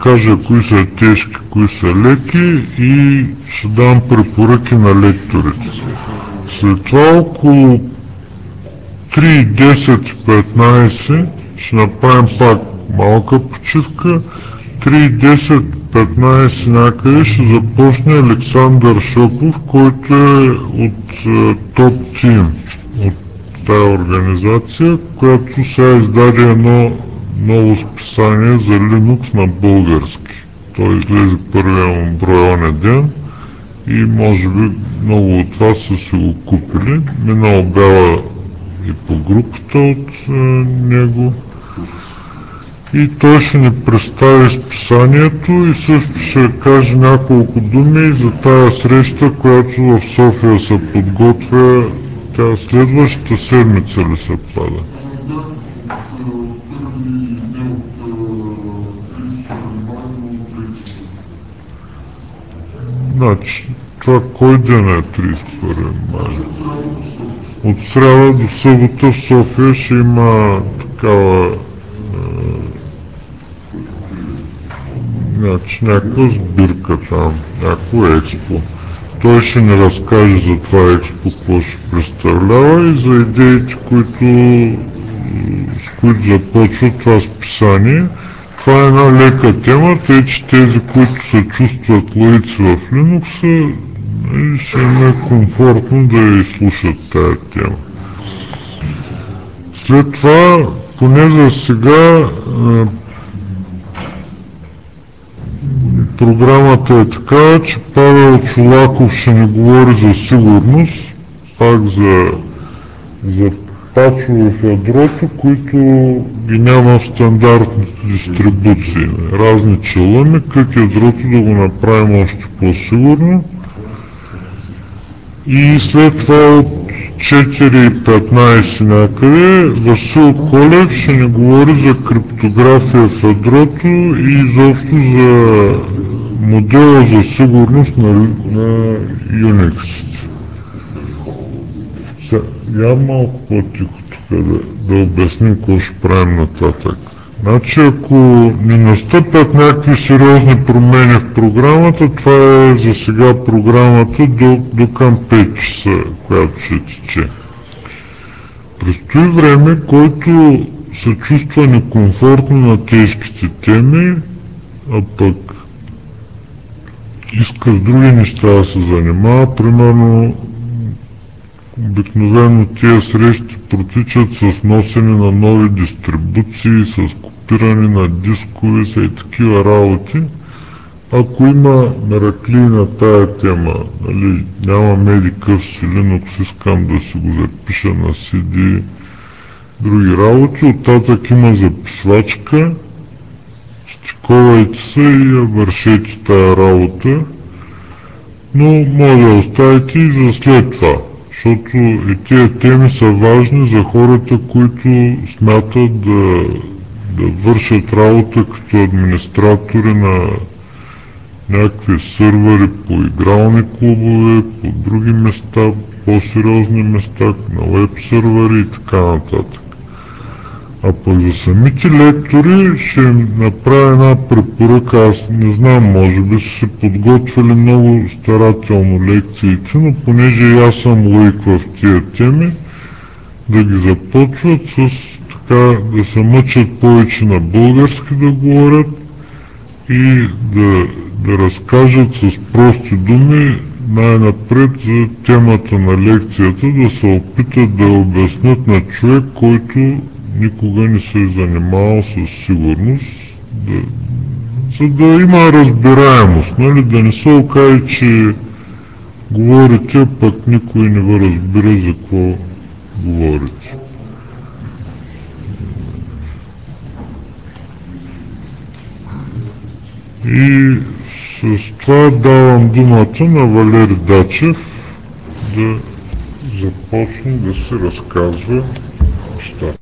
кажа кои са тежки, кои са леки и ще дам препоръки на лекторите. След това около 3:10-15 ще направим пак малка почивка. 3:10-15 някъде ще започне Александър Шопов, който е от топ тим от тая организация, която сега издаде едно ново списание за Linux на български. Той излезе първия му брой оня ден и може би много от вас са си го купили. Мина обява и по групата от него. И той ще ни представи списанието и също ще каже няколко думи за тая среща, която в София се подготвя. Тя следващата седмица ли се пада? Значи, това кой ден е 31 май? От сряда до събота в София ще има такава някаква сбирка там, някакво експо. Той ще ни разкаже за това експо, какво ще представлява и за идеите, с които започва това списание. Това е една лека тема, тъй че тези, които се чувстват лаици в Linux, ще им е комфортно да я изслушат тая тема. След това, поне за сега, програмата е така, че Павел Чолаков ще ни говори за сигурност, пак за пачове в ядрото, които ги няма в стандартните дистрибуции. Разни челъми, как ядрото да го направим още по-сигурно. И след това от 4:15 някъде Васил Колев ще ни говори за криптография в ядрото и изобщо за модела за сигурност на Unix. Я малко по-тихо тук да обясним какво ще правим нататък. Значи, ако не настъпят някакви сериозни промени в програмата, това е за сега програмата до към 5 часа, която ще тече. През това време, който се чувства некомфортно на тежките теми, а пък иска с други неща да се занимава, примерно обикновено тия срещи протичат с носене на нови дистрибуции, с копиране на дискове, са и такива работи. Ако има мераклии на тая тема, нали, нямам едикъв си Linux, искам да си го запиша на CD, други работи, оттатък има записвачка, стиковайте се и я вършете тая работа, но може да оставите и за след това. Защото и тези теми са важни за хората, които смятат да вършат работа като администратори на някакви сървъри по игрални клубове, по други места, по-сериозни места, на веб сървъри и така нататък. А пък за самите лектори ще им направя една препоръка. Аз не знам, може би са се подготвили много старателно лекциите, но понеже и аз съм лаик в тия теми, да ги започват с така, да се мъчат повече на български да говорят и да разкажат с прости думи най-напред за темата на лекцията, да се опитат да обяснят на човек, който никога не се е занимавал с сигурност, за да има разбираемост, нали? Да не се окаже, че говорите, пък никой не ви разбира за какво говорите. И с това давам думата на Валери Дачев да започне да се разказва неща.